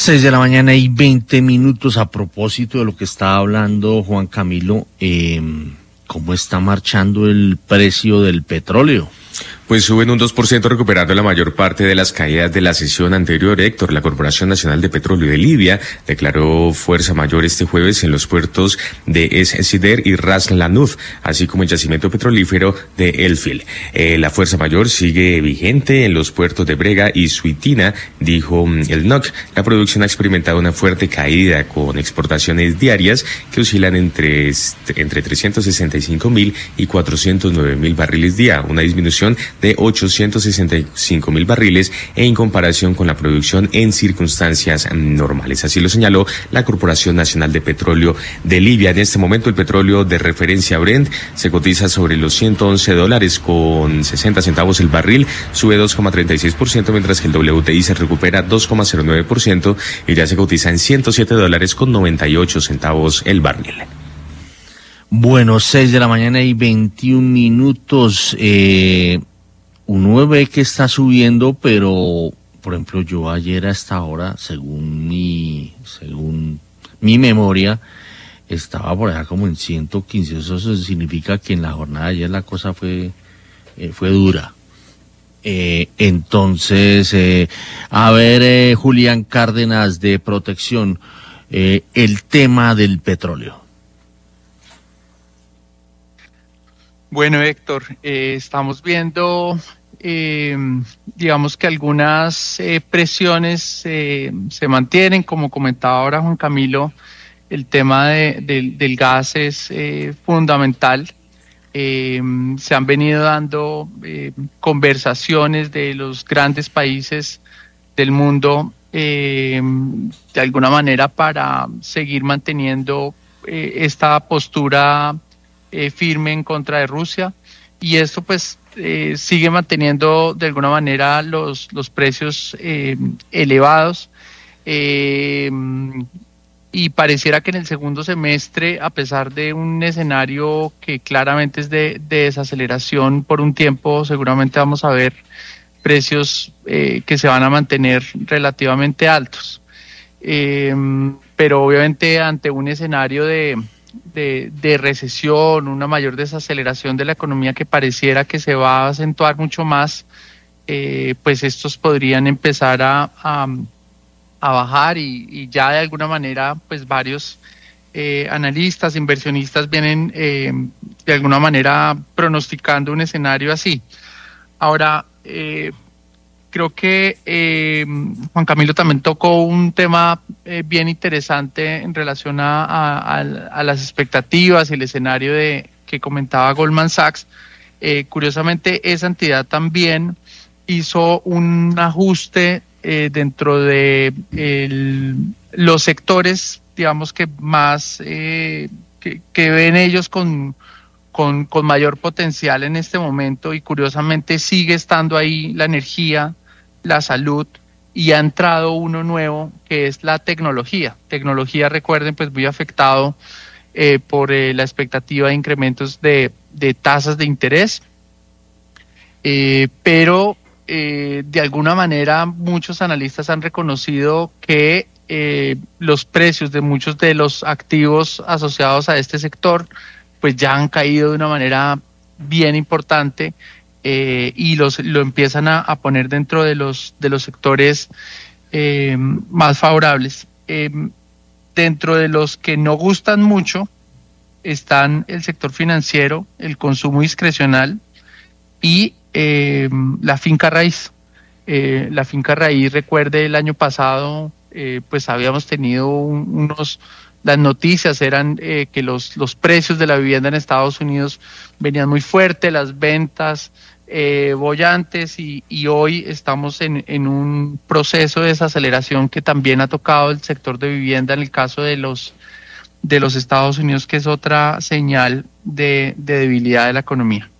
6:20 a propósito de lo que estaba hablando Juan Camilo, ¿cómo está marchando el precio del petróleo? Pues suben un 2%, recuperando la mayor parte de las caídas de la sesión anterior. Héctor, la Corporación Nacional de Petróleo de Libia declaró fuerza mayor este jueves en los puertos de Es Sider y Ras Lanuf, así como el yacimiento petrolífero de El Fil. La fuerza mayor sigue vigente en los puertos de Brega y Suitina, dijo el NOC. La producción ha experimentado una fuerte caída, con exportaciones diarias que oscilan entre 365.000 y 409.000 barriles día, una disminución de 865.000 barriles en comparación con la producción en circunstancias normales. Así lo señaló la Corporación Nacional de Petróleo de Libia. En este momento el petróleo de referencia Brent se cotiza sobre los $111.60 el barril, sube 2,36%, mientras que el WTI se recupera 2,09% y ya se cotiza en $107.98 el barril. Bueno, 6:21. Uno ve que está subiendo, pero, por ejemplo, yo ayer a esta hora, según mi memoria, estaba por allá como en 115. Eso significa que en la jornada de ayer la cosa fue dura. Entonces, Julián Cárdenas de Protección, el tema del petróleo. Bueno, Héctor, estamos viendo, digamos que algunas presiones se mantienen, como comentaba ahora Juan Camilo. El tema del gas es fundamental. Se han venido dando conversaciones de los grandes países del mundo, de alguna manera, para seguir manteniendo esta postura firme en contra de Rusia, y esto pues sigue manteniendo de alguna manera los precios elevados, y pareciera que en el segundo semestre, a pesar de un escenario que claramente es de desaceleración por un tiempo, seguramente vamos a ver precios que se van a mantener relativamente altos, pero obviamente ante un escenario de recesión, una mayor desaceleración de la economía que pareciera que se va a acentuar mucho más, pues estos podrían empezar a bajar, y ya de alguna manera pues varios analistas, inversionistas vienen de alguna manera pronosticando un escenario así. Ahora, creo que Juan Camilo también tocó un tema bien interesante en relación a las expectativas y el escenario que comentaba Goldman Sachs. Curiosamente, esa entidad también hizo un ajuste dentro de los sectores, digamos, que más que ven ellos con mayor potencial en este momento, y curiosamente sigue estando ahí la energía, la salud, y ha entrado uno nuevo que es la tecnología. Tecnología, recuerden, pues muy afectado por la expectativa de incrementos de tasas de interés, pero de alguna manera muchos analistas han reconocido que los precios de muchos de los activos asociados a este sector pues ya han caído de una manera bien importante, y lo empiezan a poner dentro de los sectores más favorables. Dentro de los que no gustan mucho están el sector financiero, el consumo discrecional y la finca raíz. La finca raíz, recuerde, el año pasado pues habíamos tenido las noticias eran que los precios de la vivienda en Estados Unidos venían muy fuertes, las ventas bollantes, y hoy estamos en un proceso de desaceleración que también ha tocado el sector de vivienda en el caso de los Estados Unidos, que es otra señal de debilidad de la economía.